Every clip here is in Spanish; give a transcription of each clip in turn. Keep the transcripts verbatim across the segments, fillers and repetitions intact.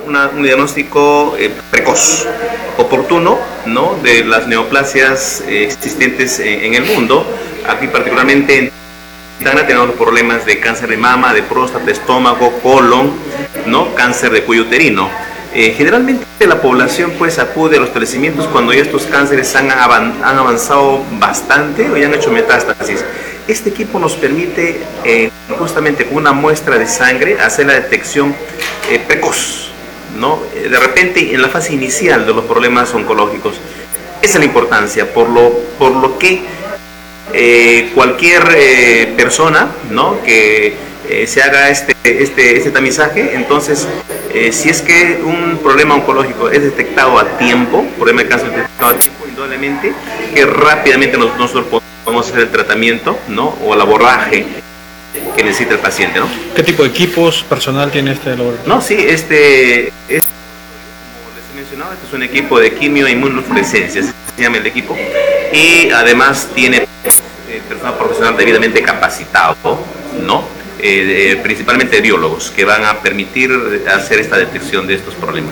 una, un diagnóstico eh, precoz, oportuno, ¿no?, de las neoplasias eh, existentes en, en el mundo. Aquí particularmente están teniendo problemas de cáncer de mama, de próstata, de estómago, colon, ¿no?, cáncer de cuello uterino. Eh, generalmente la población pues acude a los establecimientos cuando ya estos cánceres han, avan, han avanzado bastante o ya han hecho metástasis. Este equipo nos permite eh, justamente con una muestra de sangre hacer la detección eh, precoz, ¿no?, de repente en la fase inicial de los problemas oncológicos. Esa es la importancia, por lo, por lo que eh, cualquier eh, persona, ¿no?, que eh, se haga este, este, este tamizaje, entonces eh, si es que un problema oncológico es detectado a tiempo, problema de cáncer detectado a tiempo, indudablemente que rápidamente nos, nosotros podemos hacer el tratamiento, ¿no?, o el abordaje que necesita el paciente, ¿no? ¿Qué tipo de equipos, personal tiene este laboratorio? No, sí, este, este, como les he mencionado, este es un equipo de quimioinmunofluorescencia, así se llama el equipo, y además tiene eh, personal profesional debidamente capacitado, ¿no?, eh, eh, principalmente biólogos, que van a permitir hacer esta detección de estos problemas.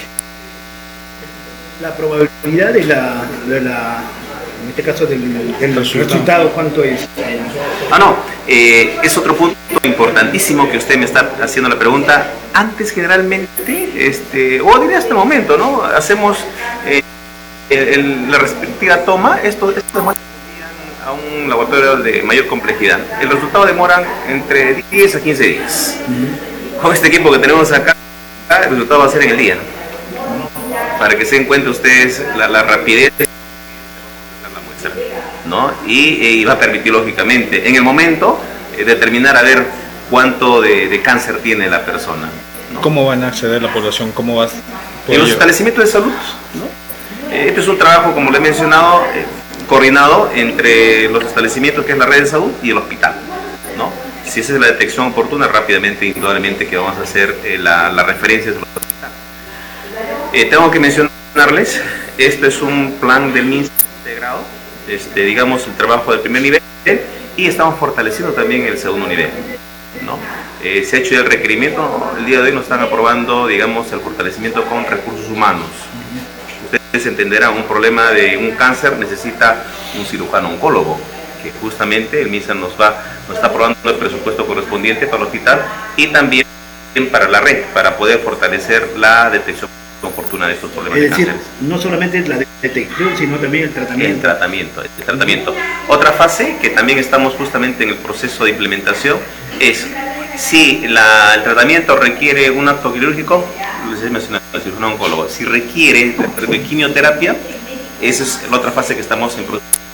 La probabilidad de la, de la en este caso del, del resultado, ¿cuánto es? Ah, no, eh, es otro punto importantísimo que usted me está haciendo la pregunta. Antes generalmente, este, o diría hasta el momento, ¿no?, hacemos eh, el, la respectiva toma, esto, esto demora a un laboratorio de mayor complejidad. El resultado demora entre diez a quince días. Uh-huh. Con este equipo que tenemos acá, el resultado va a ser en el día. Para que se den cuenta ustedes la, la rapidez de la muestra, ¿no? Y, y va a permitir lógicamente en el momento eh, determinar a ver cuánto de, de cáncer tiene la persona, ¿no? ¿Cómo van a acceder la población? ¿Cómo vas? En los establecimientos de salud, ¿no? Eh, este es un trabajo, como le he mencionado, eh, coordinado entre los establecimientos, que es la red de salud, y el hospital, ¿no? Si esa es la detección oportuna, rápidamente, indudablemente que vamos a hacer eh, la, la referencia del hospital. Eh, tengo que mencionarles, esto es un plan del MINSA integrado, este, digamos, el trabajo del primer nivel, y estamos fortaleciendo también el segundo nivel, ¿no? Eh, se ha hecho ya el requerimiento, el día de hoy nos están aprobando, digamos, el fortalecimiento con recursos humanos. Ustedes entenderán, un problema de un cáncer necesita un cirujano oncólogo, que justamente el MINSA nos va, nos está aprobando el presupuesto correspondiente para el hospital y también para la red, para poder fortalecer la detección oportuna de estos problemas. Es decir, de cánceres. No solamente la detección, sino también el tratamiento. El tratamiento, el tratamiento. Otra fase que también estamos justamente en el proceso de implementación es si la, el tratamiento requiere un acto quirúrgico, les he mencionado al cirujano oncólogo, si requiere de quimioterapia, esa es la otra fase que estamos en proceso.